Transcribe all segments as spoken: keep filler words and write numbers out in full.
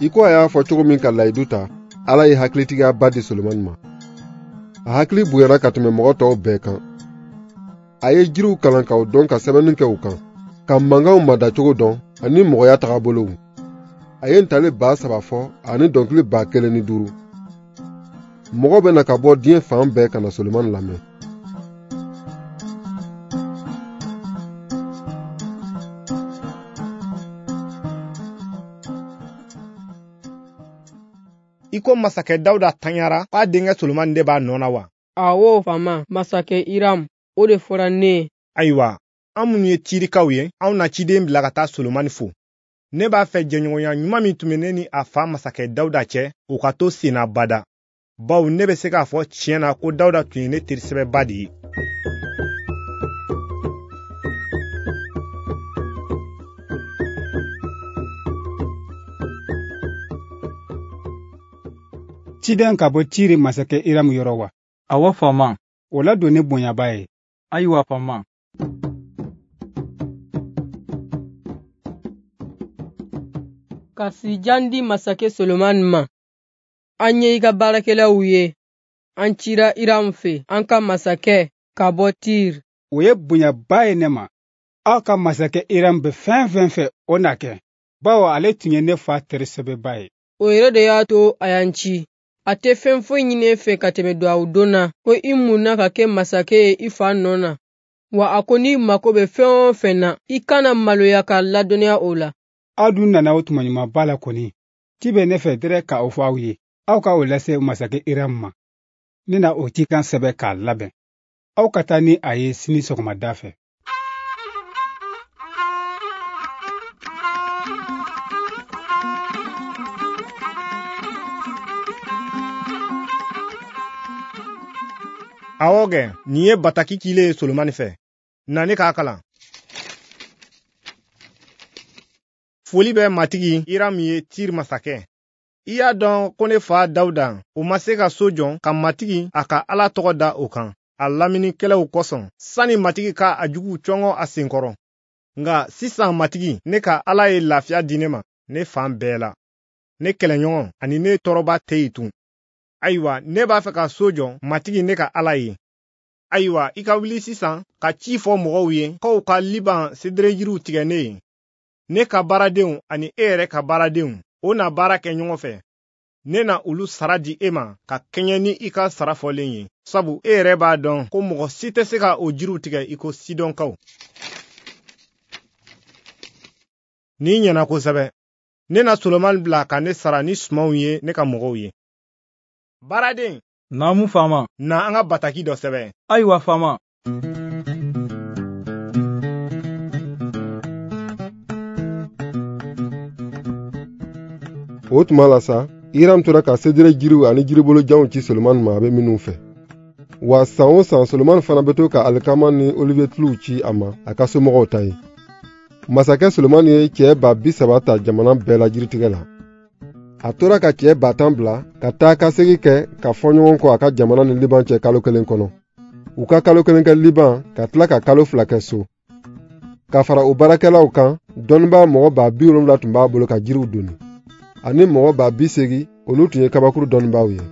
iko a y'a fɔ cogo min ka layidu ta, Ala ye hakilitigiya ba di Solomani ma. A hakili bonyana ka tɛmɛ mɔgɔ tɔw bɛɛ kan. A ye jiriw kalan k'aw dɔn ka sɛbɛnni kɛ u kan, ka mankanw mada cogo dɔn ani mɔgɔya tagabolow. A ye ntale ba saba fɔ ani dɔnkili ba kelen ni duuru. Mɔgɔ bɛ na ka bɔ diɲɛ fan bɛɛ ka na Solomani lamɛn. Iko masakɛ Dawuda tanyara k'a denkɛ Solomani de b'a nɔ na wa? Awɔ fama, masakɛ Iram, o de fɔra ne. Ayiwa, an minnu ye cirikaw ye, anw na ciden bila ka taa Solomani fo. Ne b'a fɛ jɛɲɔgɔnya ɲuman min tun bɛ ne ni a fa masakɛ Dawuda cɛ, o ka to senna bada. Bawo ne bɛ se k'a fɔ tiɲɛ na ko Dawuda tun ye ne terisɛbɛba de ye. Ciden ka bɔ Tiri masakɛ Iram yɔrɔ wa? Awɔ fama. O la don ne bonyaba ye. Ayiwa fama. Ka sijan di masakɛ Solomani ma. An ye i ka baarakɛlaw ye. An cira Iram fɛ, an ka masakɛ ka bɔ Tiri. O ye bonyaba ye ne ma. Aw ka masakɛ Iram bɛ fɛn fɛn fɛ o na kɛ. Bawo ale tun ye ne fa terisɛbɛba ye. O yɛrɛ de y'a to a y'an ci. A tɛ fɛn foyi ɲini fɛ ka tɛmɛ duwawu don na ko i munna ka kɛ masakɛ ye i fa nɔ na. Wa a ko n'i mako bɛ fɛn o fɛn na, i kana maloya ka ladɔnniya o la. Aw dun nana o tuma ɲumanba la kɔni. Ci bɛ ne fɛ dɛrɛ ka o fɔ aw ye. Aw ka o lase masakɛ Iram ma. Ne na o cikan sɛbɛn k'a labɛn. Aw ka taa ni a ye sini sɔgɔmada fɛ. Awɔ kɛ, nin ye bataki cilen ye Solomani fɛ. Na ne k'a kalan. Foli bɛ matigi Iram ye Tiri masakɛ. I y'a dɔn ko ne fa Dawuda, o ma se ka so jɔ ka matigi a ka Ala tɔgɔ da o kan. A laminikɛlaw kosɔn, sani matigi ka a jugu cɔngɔ a senkɔrɔ. Nga sisan matigi, ne ka Ala ye lafiya di ne ma, ne fan bɛɛ la. Ne kɛlɛɲɔgɔn ani ne tɔɔrɔba tɛ yen tun. Ayiwa, ne b'a fɛ ka so jɔ matigi ne ka Ala ye. Ayiwa, i ka wuli sisan ka ci fɔ mɔgɔw ye k'aw ka Liban sedere yiriw tigɛ ne ye. Ne ka baaradenw ani e yɛrɛ ka baaradenw, o na baara kɛ ɲɔgɔn fɛ. Ne na olu sara di e ma ka kɛɲɛ ni i ka sara fɔlen ye. Sabu e yɛrɛ b'a dɔn ko mɔgɔ si tɛ se ka o jiriw tigɛ i ko Sidɔnkaw. Nin ɲɛna kosɛbɛ. Ne na Solomani bila ka ne sara ni sumanw ye ne ka mɔgɔw ye. Baaraden. Naamu fama. Na an ka bataki dɔ sɛbɛn. Ayiwa fama. O tuma la sa, Iram tora ka sedere jiriw ani jiribolojanw ci Solomani ma a bɛ minnu fɛ. Wa san o san Solomani fana bɛ to ka alikama ni olivier tuluw ci a ma a ka somɔgɔw ta ye. Masakɛ Solomani ye cɛ ba bi saba ta jamana bɛɛ la jiritigɛ la. A tora ka cɛ ba tan bila ka taa ka segi kɛ ka fɔ ɲɔgɔn kɔ a ka jamana ni Liban cɛ kalo kelen kɔnɔ. U ka kalo kelen kɛ Liban ka tila ka kalo fila kɛ so. Ka fara o baarakɛlaw kan, dɔnnibaa mɔgɔ ba bi wolonwula tun b'a bolo ka jiriw doni. Ani mɔgɔ ba bi segi, olu tun ye kabakuru dɔnnibaaw ye.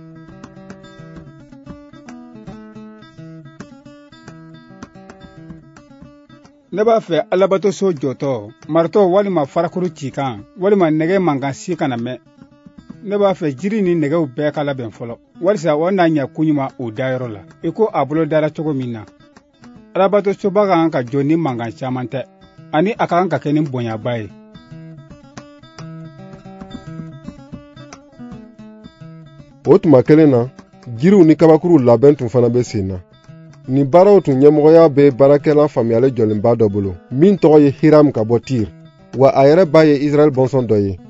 Ne b'a fɛ Alabatoso jɔtɔ, maritɔ walima farakuru cikan, walima nɛgɛ mankan si kana mɛn. Ne b'a fɛ jiri ni nɛgɛw bɛɛ ka labɛn fɔlɔ. Walisa o n'a ɲɛ kuɲuma o dayɔrɔ la. I ko a bolo dara cogo min na. Alabatosoba kan ka jɔ ni mankan caman tɛ. Ani a kan ka kɛ ni bonyaba ye. O tuma kelen na, jiriw ni kabakuru labɛn tun fana bɛ sen na. Ni baaraw tun ɲɛmɔgɔya bɛ baarakɛla faamuyali jɔlenba dɔ bolo, min tɔgɔ ye Hiram ka bɔ Tiri, wa a yɛrɛ ba ye Israɛl bɔnsɔn dɔ ye.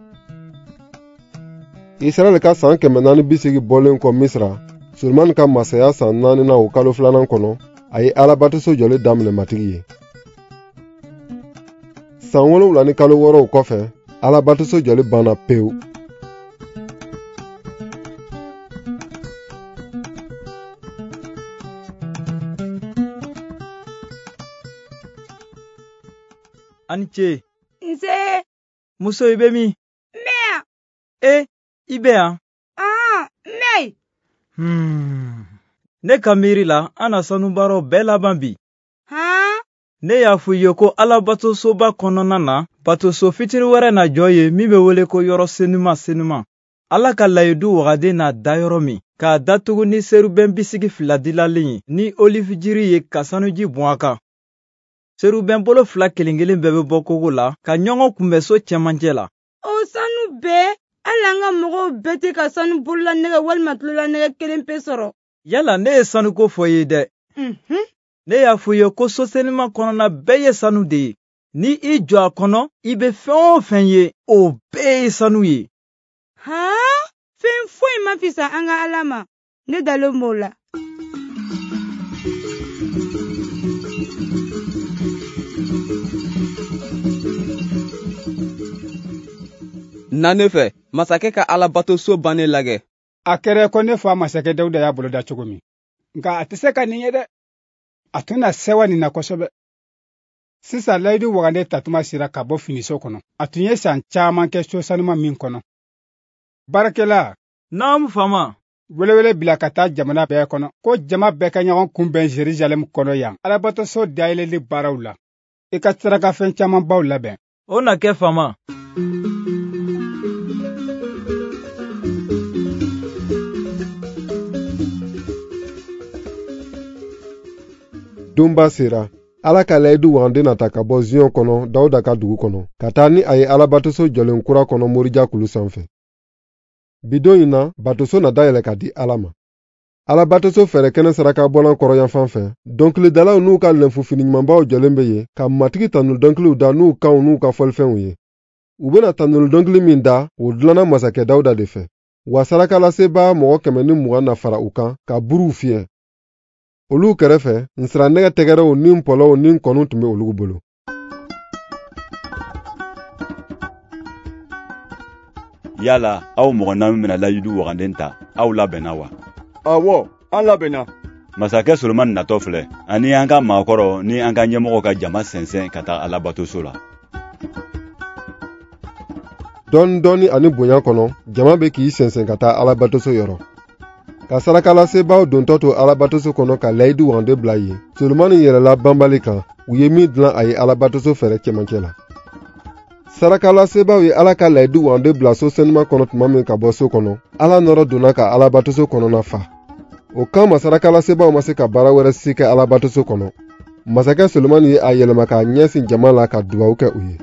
Israɛl ka san kɛmɛ naani bisegi bɔlen kɔ Misra, Solomani ka masaya san naani na o kalo filanan kɔnɔ, a ye Alabatoso jɔli daminɛ matigi ye. San wolonwula ni kalo wɔɔrɔw kɔfɛ, Alabatoso jɔli banna pewu. Ani ce. Nse. Muso i bɛ min? Mɛ. I bɛ yan? Ah, ne. Hmm. Ne ka miiri la, an na sanubaaraw bɛɛ laban bi. Ha? Ne y'a fɔ I ye ko Alabatosoba kɔnɔna na, batoso fitiri wɛrɛ na jɔ ye min bɛ wele ko yɔrɔ senuma senuma. Ala ka layidu wagaden n'a da yɔrɔ min, k'a datugu ni serubɛn bisigi fila dilalen ye, ni olive jiri ye ka sanuji bɔn a kan. Serubɛn bolo fila kelen kelen bɛɛ bɛ bɔ kogo la, ka ɲɔgɔn kunbɛn so cɛmancɛ la. O sanu bɛɛ, hali an ka mɔgɔw bɛɛ tɛ ka sanu bolola nɛgɛ walima tulola nɛgɛ kelen pe sɔrɔ. Yala ne ye sanuko fɔ ye dɛ. Mhm. Ne y'a fɔ ye ko so senima kɔnɔna bɛɛ ye sanu de ye. Ni I jɔ a kɔnɔ, I bɛ fɛn o fɛn ye, o bɛɛ ye sanu ye. Ha? Fɛn foyi ma fisa an ka Ala ma. Ne dalen b'o la. Na ne fɛ, masakɛ ka Alabatoso bannen lagɛ. A kɛra ko ne fa masakɛ Dawuda y'a boloda cogo min. Nka a tɛ se ka nin ye dɛ. A tun na sewa nin na kosɛbɛ. Sisan layidu wagande tatuma sera ka bɔ finiso kɔnɔ. A tun ye san caman kɛ so sanuma min kɔnɔ. Baarakɛla. Naamu fama. Welewele bila ka taa jamana bɛɛ kɔnɔ. Ko jama bɛɛ ka ɲɔgɔn kunbɛn Jerusalem kɔnɔ yan. Alabatoso dayɛlɛli baaraw la. I ka sirakafɛn caman baw labɛn. O na kɛ fama. Donba sera, Ala ka layidu wagande nata ka bɔ Zion kɔnɔ Dawuda ka dugu kɔnɔ, ka taa ni a ye Alabatoso jɔlen kura kɔnɔ Morija kulu sanfɛ. Bidon in na, batoso na dayɛlɛ ka di Ala ma. Alabatoso fɛrɛ kɛnɛ saraka bɔlan kɔrɔyan fan fɛ, dɔnkilidalaw n'u ka lɛnfu finiɲumanbaw jɔlen bɛ yen, ka matigi tanulu dɔnkiliw da n'u kanw n'u ka fɔlifɛnw ye. U bena tanulu dɔnkili min da, o dilanna masakɛ Dawuda de fɛ. Wa sarakalaseba mɔgɔ kɛmɛ ni mugan na fara u kan, ka buruw fiyɛ. Olu kɛrɛfɛ, nsirannɛgɛ tɛgɛrɛw ni mpɔlɔw ni nkɔnu tun bɛ olu bolo. Yala, aw mɔgɔ naani bɛna layidu waganden ta, aw labɛnna wa? Awɔ, an labɛnna. Masakɛ Solomani natɔ filɛ, ani an ka maakɔrɔ ni an ka ɲɛmɔgɔ ka jama sɛnsɛn ka taa Alabatoso la. Dɔɔni dɔɔni ani bonya kɔnɔ, jama bɛ k'i sɛnsɛn ka taa Alabatoso yɔrɔ. Ka sarakalasebaaw dontɔ to Alabatoso kɔnɔ ka layidu wagande bila yen, Solomani yɛrɛla banbali kan, u ye min dilan a ye Alabatoso fɛrɛ cɛmancɛ la. Sarakalasebaaw ye Ala ka layidu wagande bila so senuma kɔnɔ tuma min ka bɔ so kɔnɔ, Ala nɔrɔ donna ka Alabatoso kɔnɔna fa. O kama sarakalasebaaw ma se ka baara wɛrɛ si kɛ Alabatoso kɔnɔ. Masakɛ Solomani ye a yɛlɛma k'a ɲɛsin jama la ka dugawu kɛ u ye.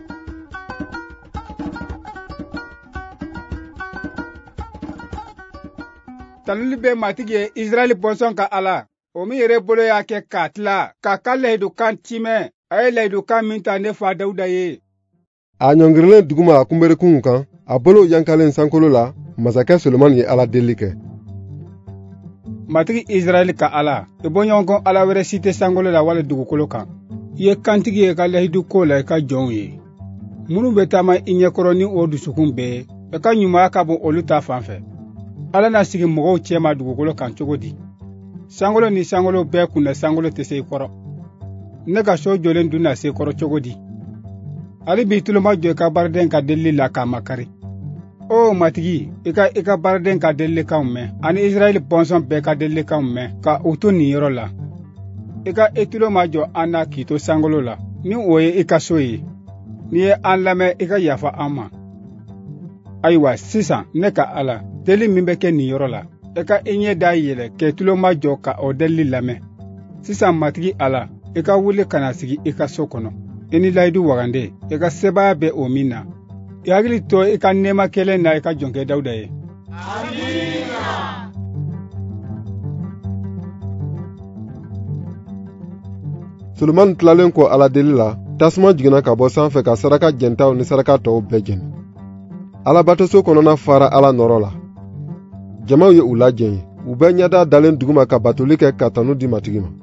Taluli bɛ matigi ye Israɛli bɔnsɔn ka Ala. O min yɛrɛ bolo y'a kɛ k'a tila, k'a ka layidukan timɛ. A ye layidukan min ta ne fa Dawuda ye. A ɲɔngirilen duguma a kunberekunw kan, a bolo yankalen sankolo la, masakɛ Solomani ye Ala deli kɛ. Matigi Israɛli ka Ala, i bɔɲɔgɔnkɔ Ala wɛrɛ si tɛ sankolo la wali dugukolo kan. I ye kantigi ye ka layidu ko la i ka jɔnw ye. Minnu bɛ taama i ɲɛkɔrɔ ni o dusukun bɛɛ, i ka ɲumanya ka bon olu ta fan fɛ. Ala na sigi mɔgɔw cɛma dugukolo kan cogo di? Sankolo ni sankolo bɛɛ kunna sankolo tɛ se i kɔrɔ. Ne ka so jɔlen dun na se kɔrɔ cogo di? Hali bi tuloma jɔ i ka baaraden ka delili la k'a makari. O matigi, i ka i ka baaraden ka delilikanw mɛn, ani Israɛli bɔnsɔn bɛɛ ka delilikanw mɛn, ka u to nin yɔrɔ la. I ka i tulo ma jɔ an na k'i to sankolo la, ni o ye i ka so ye. N'i ye an lamɛn i ka yafa an ma. Ayiwa, sisan ne ka Ala, deli min bɛ kɛ nin yɔrɔ la, i ka i ɲɛ da yɛlɛ k'i tulo ma jɔ ka o delili lamɛn. Sisan matigi Ala, i ka wuli ka na sigi i ka so kɔnɔ. I ni layidu wagande, i ka sebaaya bɛ o min na. I hakili to i ka nɛɛma kelen na i ka jɔnkɛ Dawuda ye. Amiina. Solomani tilalen kɔ Ala deli la, tasuma jiginna ka bɔ sanfɛ ka saraka jɛntaw ni saraka tɔw bɛɛ jɛni. Alabatoso kɔnɔna fara Ala nɔrɔ la. Jamaw ye u lajɛn, u bɛɛ ɲɛda dalen duguma ka batoli kɛ ka tanu di matigi ma.